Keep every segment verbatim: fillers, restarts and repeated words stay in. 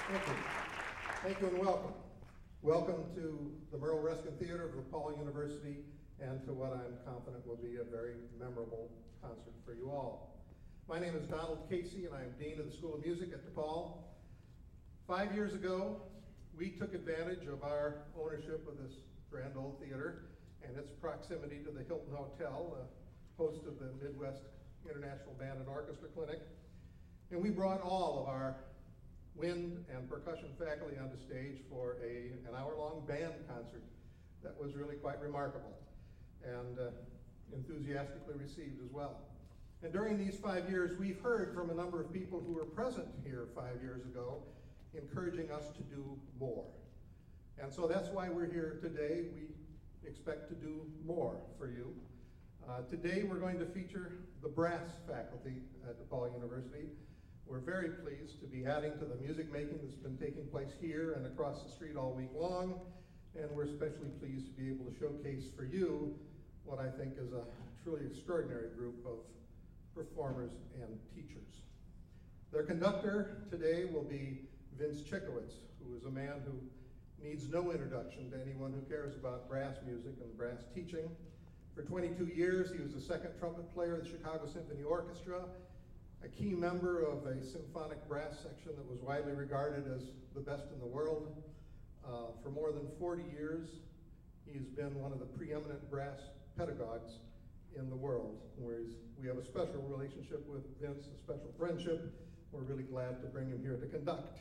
Thank you. Thank you and welcome. Welcome to the Merle Reskin Theater of DePaul University and to what I'm confident will be a very memorable concert for you all. My name is Donald Casey and I'm Dean of the School of Music at DePaul. Five years ago, we took advantage of our ownership of this grand old theater and its proximity to the Hilton Hotel, the host of the Midwest International Band and Orchestra Clinic. And we brought all of our wind and percussion faculty onto stage for a, an hour-long band concert that was really quite remarkable and uh, enthusiastically received as well. And during these five years, we've heard from a number of people who were present here five years ago, encouraging us to do more. And so that's why we're here today. We expect to do more for you. Uh, today we're going to feature the brass faculty at DePaul University. We're very pleased to be adding to the music making that's been taking place here and across the street all week long, and we're especially pleased to be able to showcase for you what I think is a truly extraordinary group of performers and teachers. Their conductor today will be Vince Chikowitz, who is a man who needs no introduction to anyone who cares about brass music and brass teaching. For twenty-two years, he was the second trumpet player of the Chicago Symphony Orchestra, a key member of a symphonic brass section that was widely regarded as the best in the world. Uh, for more than forty years, he's been one of the preeminent brass pedagogues in the world. Whereas we have a special relationship with Vince, a special friendship. We're really glad to bring him here to conduct.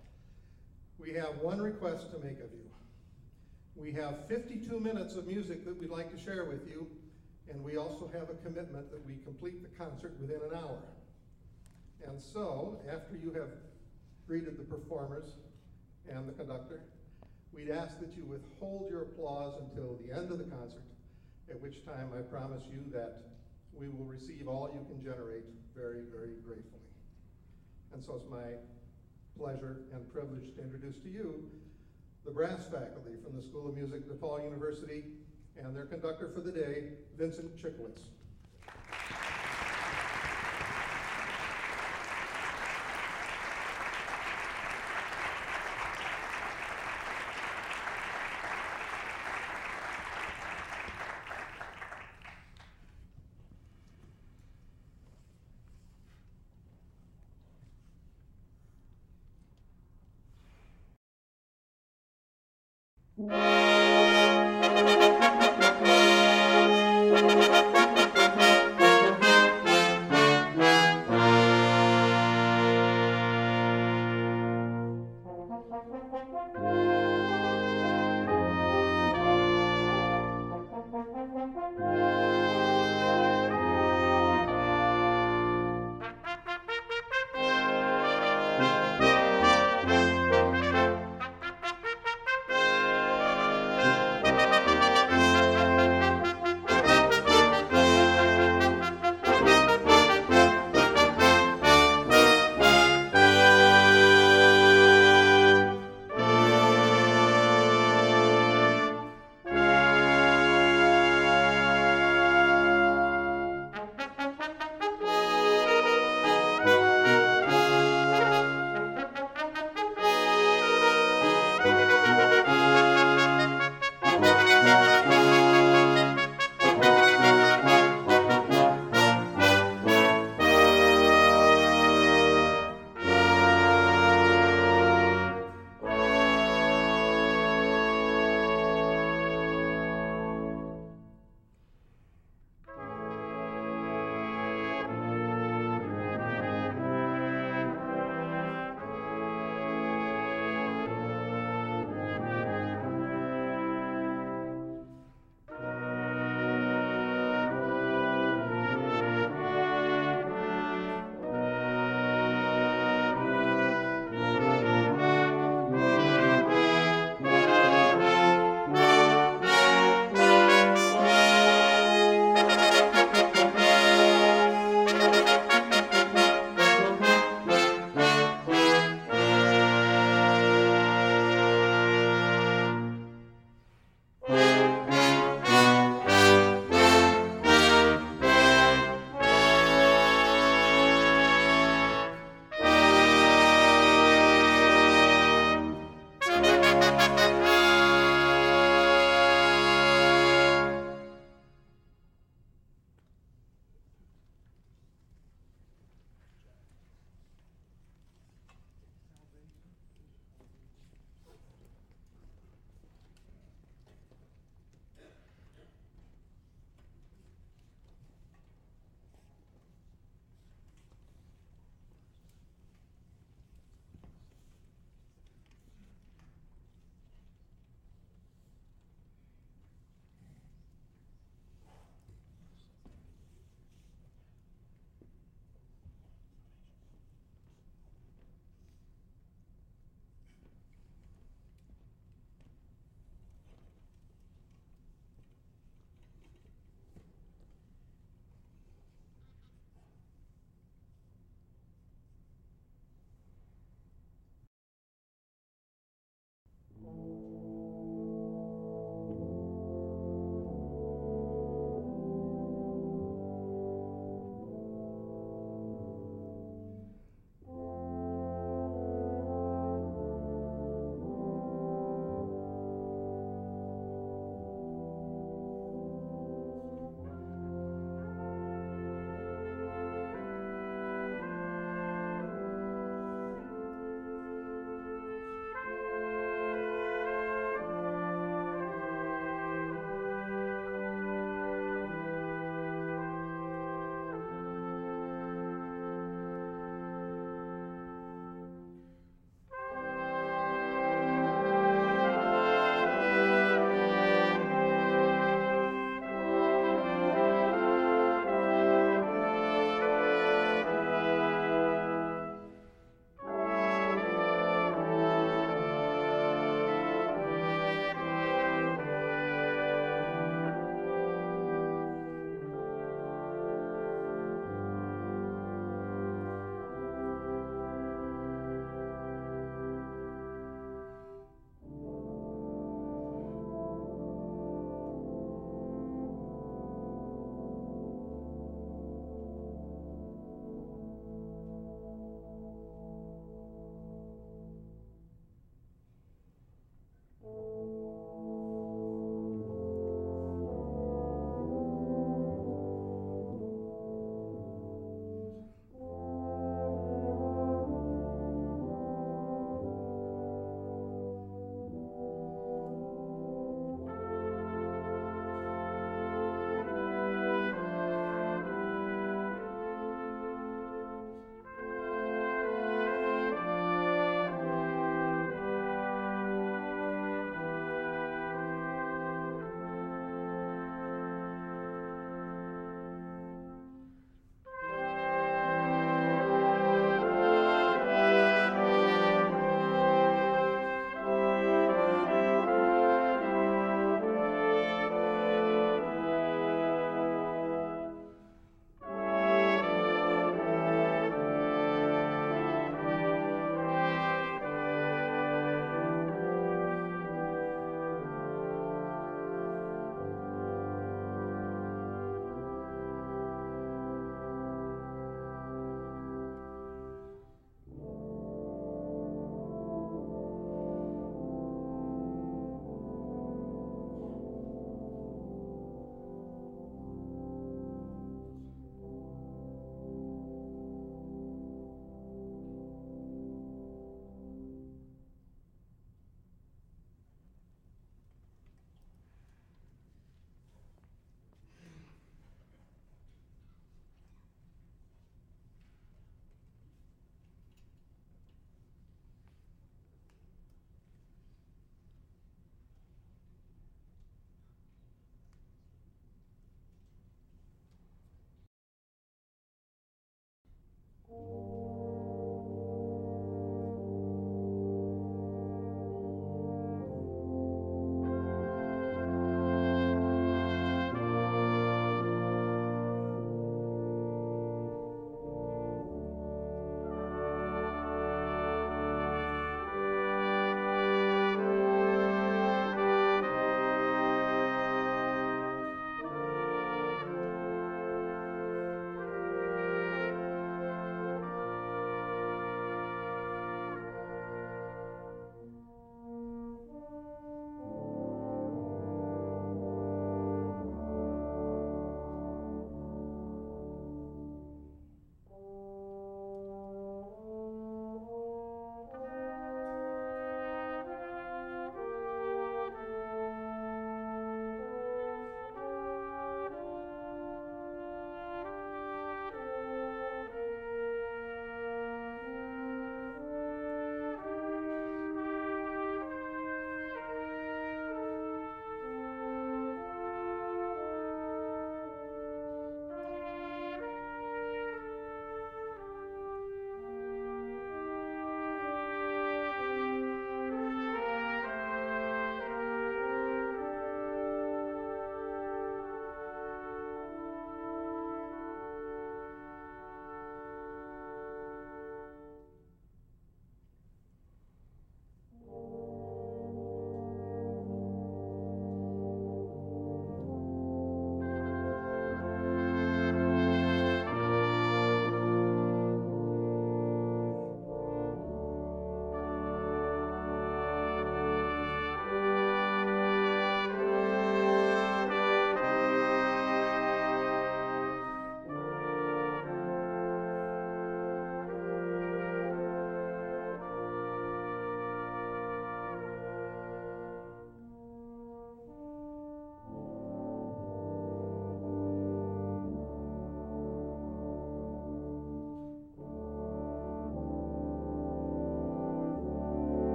We have one request to make of you. We have fifty-two minutes of music that we'd like to share with you, and we also have a commitment that we complete the concert within an hour. And so, after you have greeted the performers and the conductor, we'd ask that you withhold your applause until the end of the concert, at which time I promise you that we will receive all you can generate very, very gratefully. And so it's my pleasure and privilege to introduce to you the brass faculty from the School of Music at DePaul University and their conductor for the day, Vincent Chikowitz.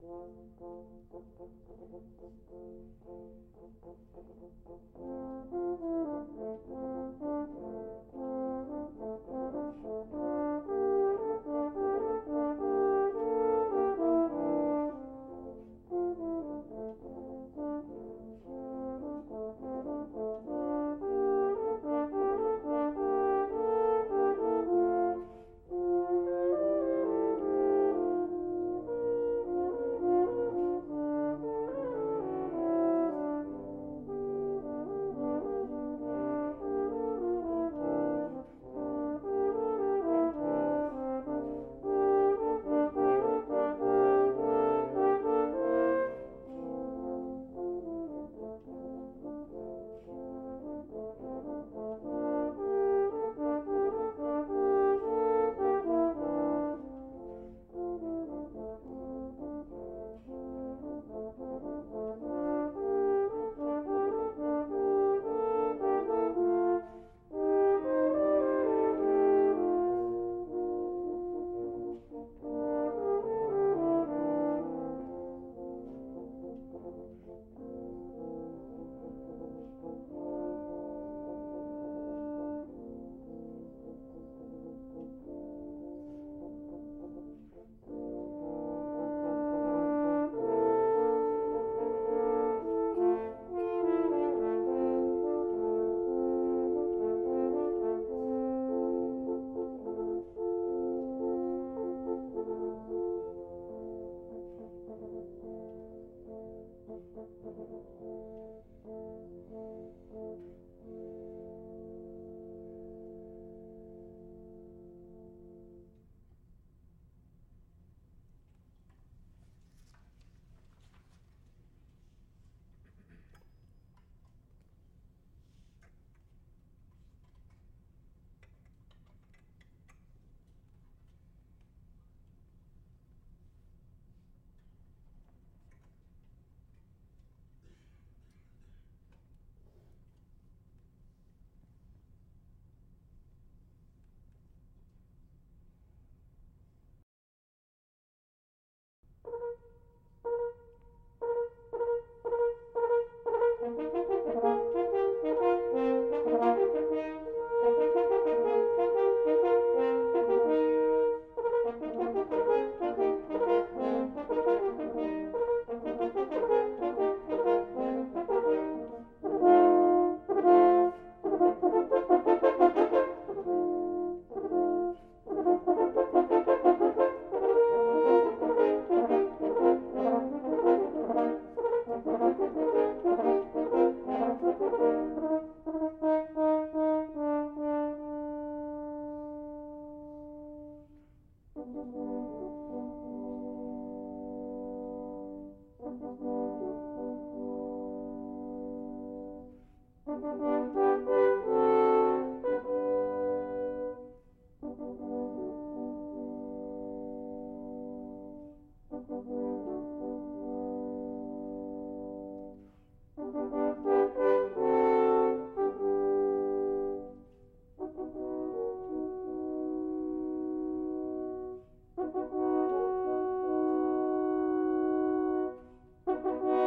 Thank you.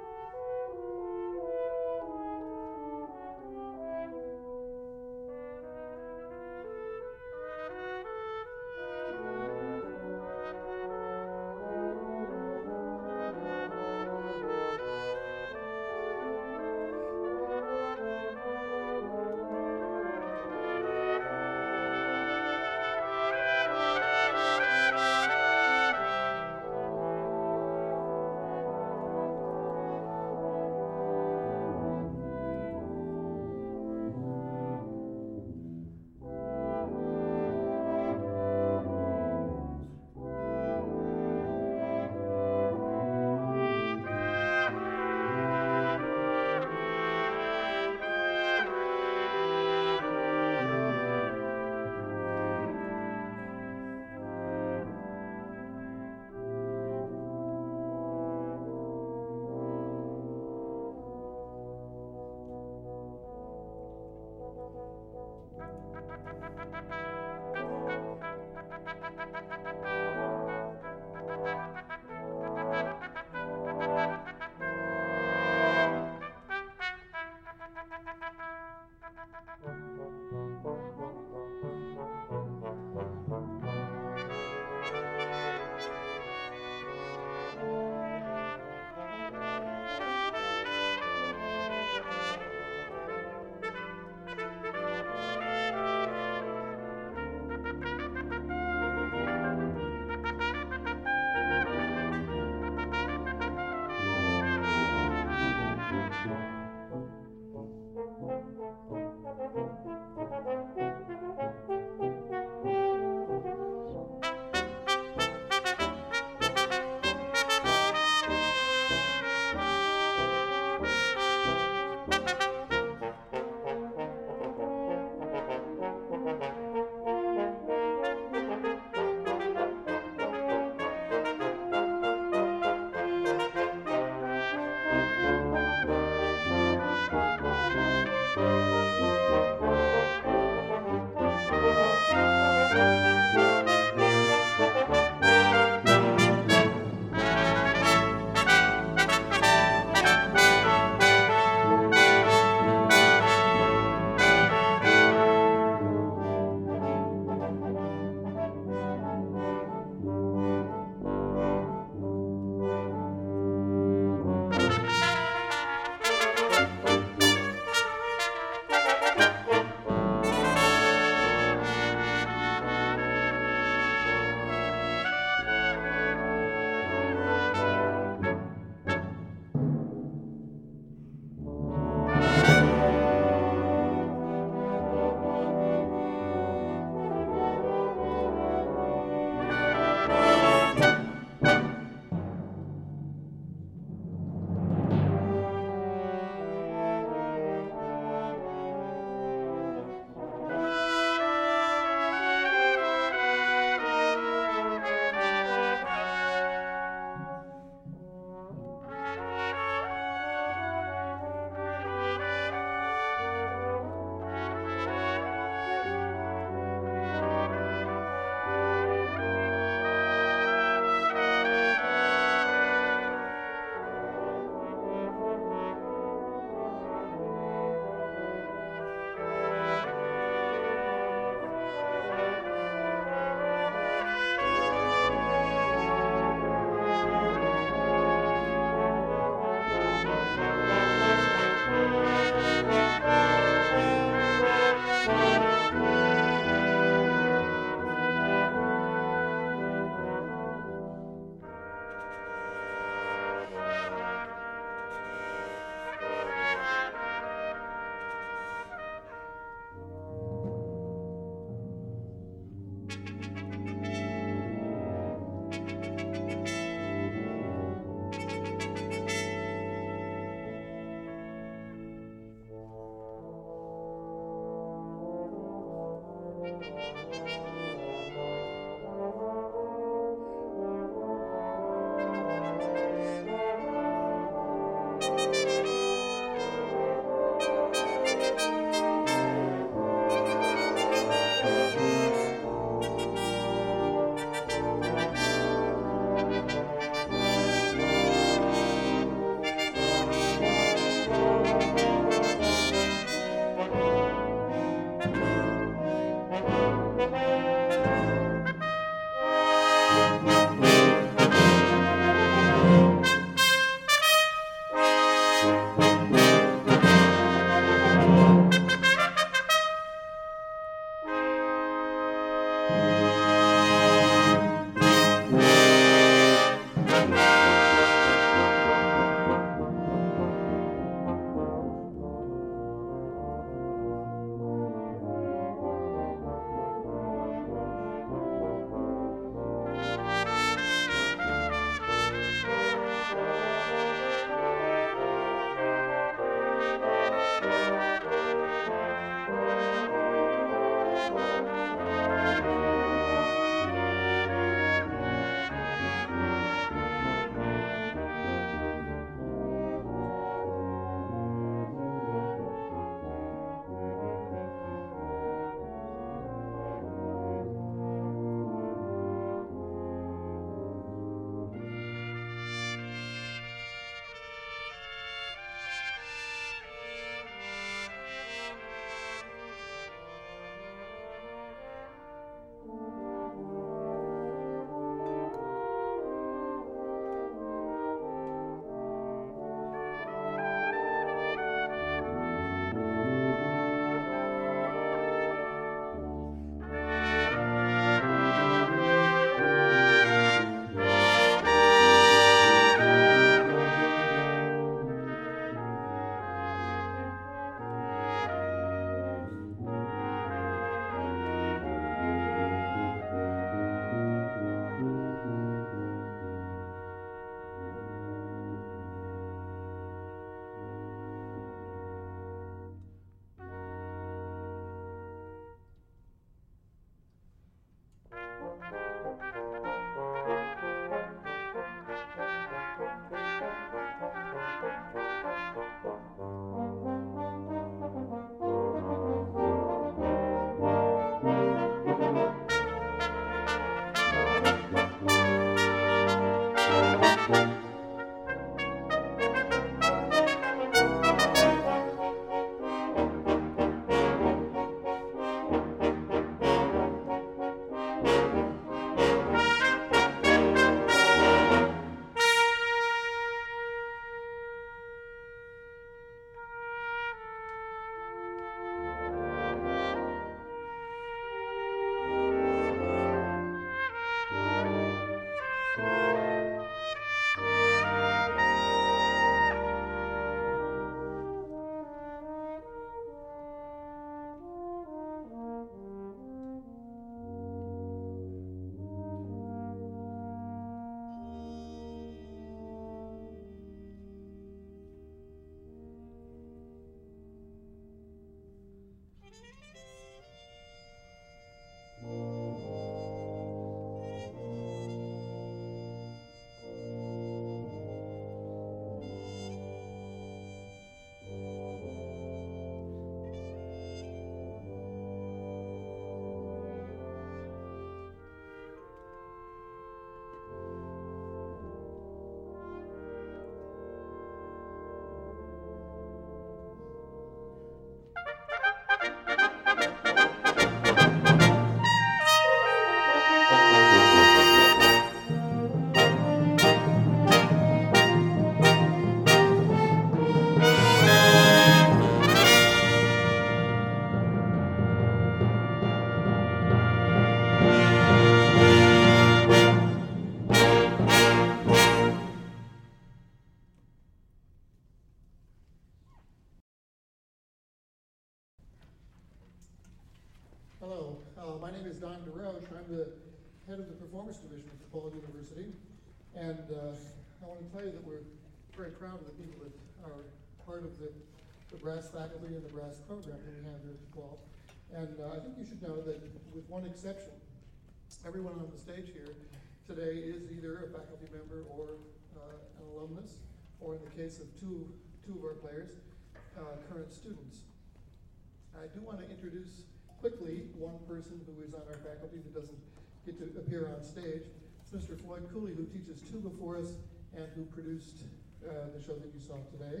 I'm the head of the performance division at DePaul University, and uh, I want to tell you that we're very proud of the people that are part of the, the brass faculty and the brass program that we have here at DePaul. And uh, I think you should know that, with one exception, everyone on the stage here today is either a faculty member or uh, an alumnus, or in the case of two, two of our players, uh, current students. I do want to introduce quickly one person who is on our faculty that doesn't get to appear on stage. It's Mister Floyd Cooley, who teaches tuba for us and who produced uh, the show that you saw today.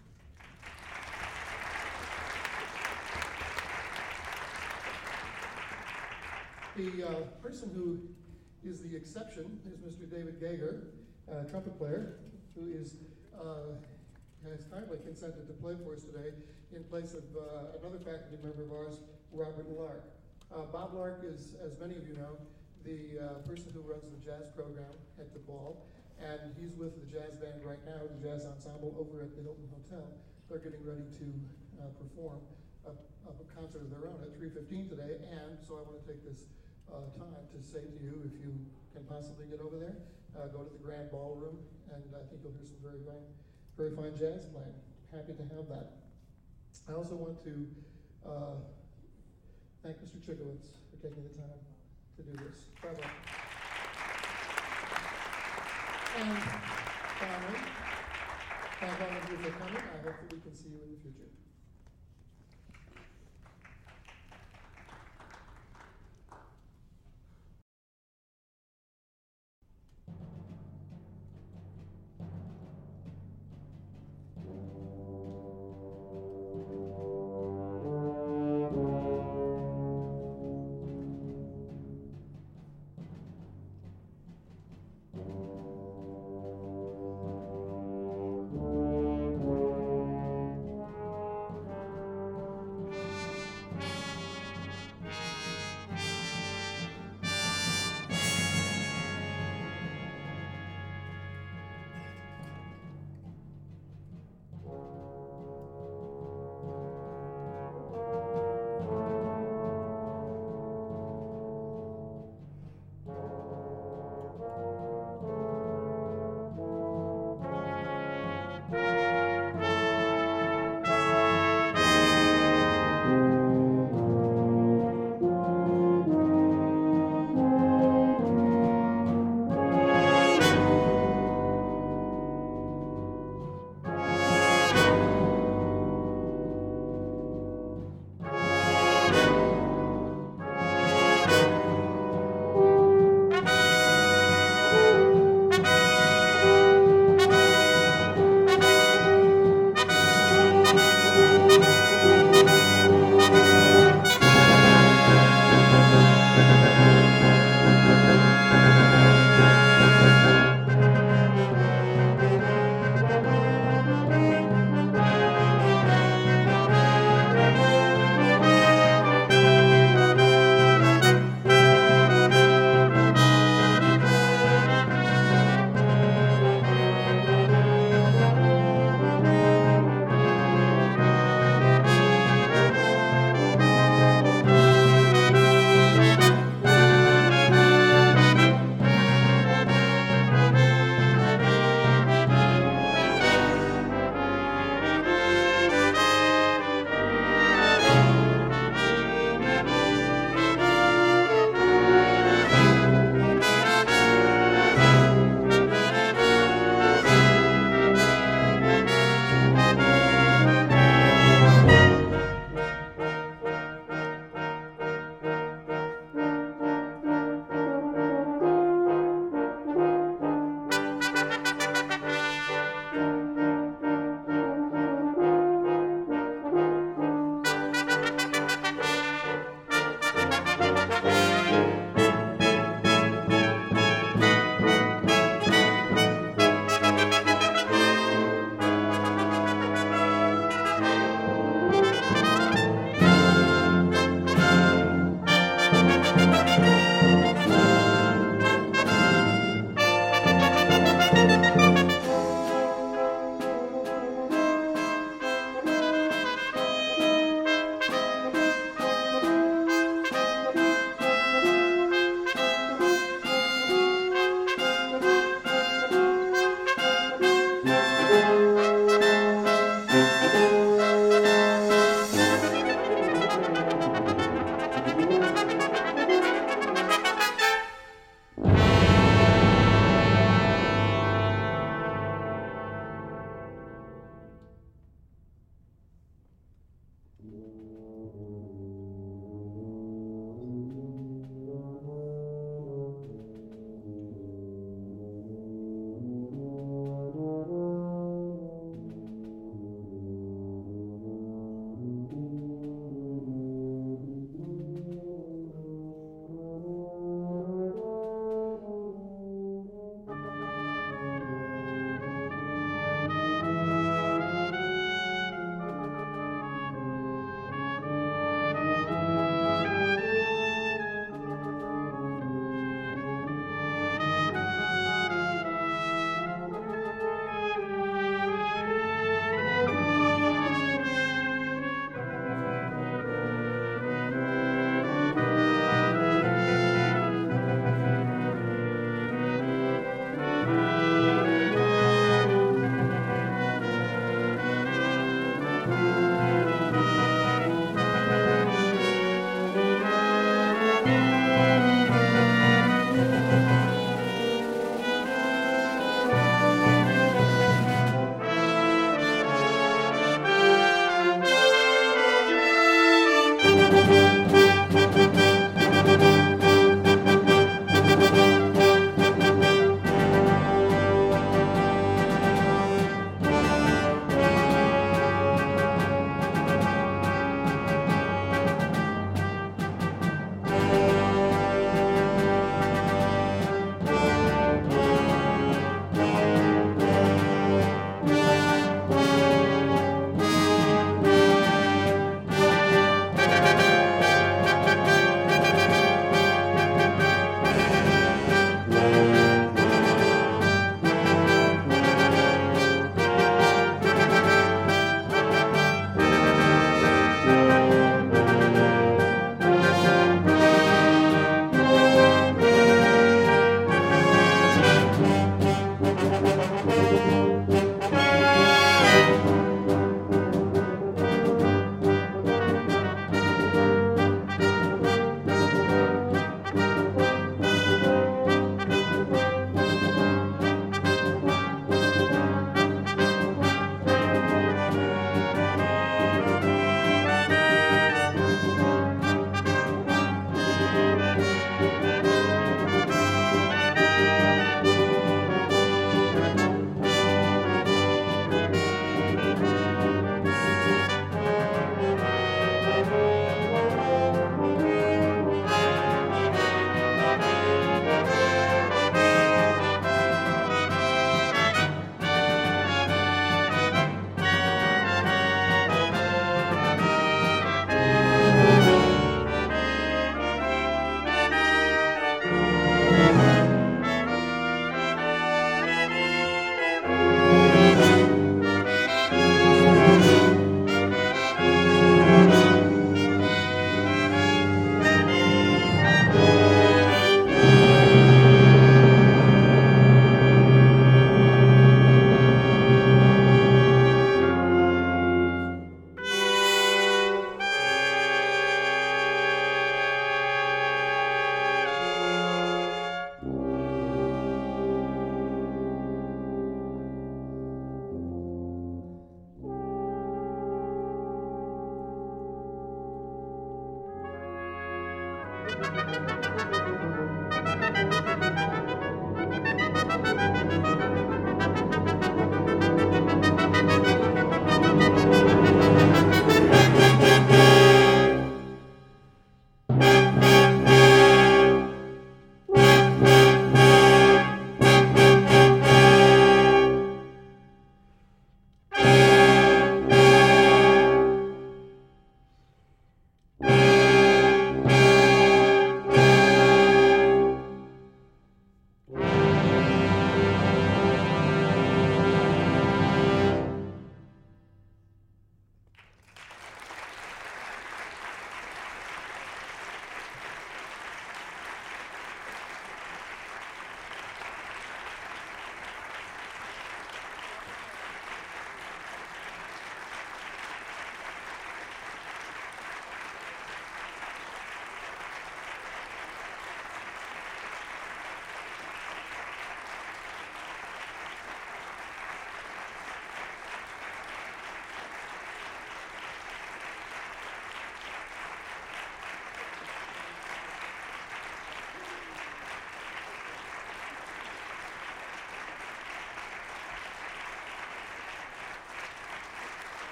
The uh, person who is the exception is Mister David Gager, uh, trumpet player, who is uh, has kindly consented to play for us today in place of uh, another faculty member of ours, Robert Lark. Uh, Bob Lark is, as many of you know, the uh, person who runs the jazz program at DePaul, and he's with the jazz band right now, the jazz ensemble over at the Hilton Hotel. They're getting ready to uh, perform a, a concert of their own at three fifteen today, and so I want to take this uh, time to say to you, if you can possibly get over there, uh, go to the Grand Ballroom, and I think you'll hear some very fine, very fine jazz playing. Happy to have that. I also want to uh, thank Mister Chigowitz for taking the time to do this. Bravo. And finally, thank all of you for coming. I hope that we can see you in the future.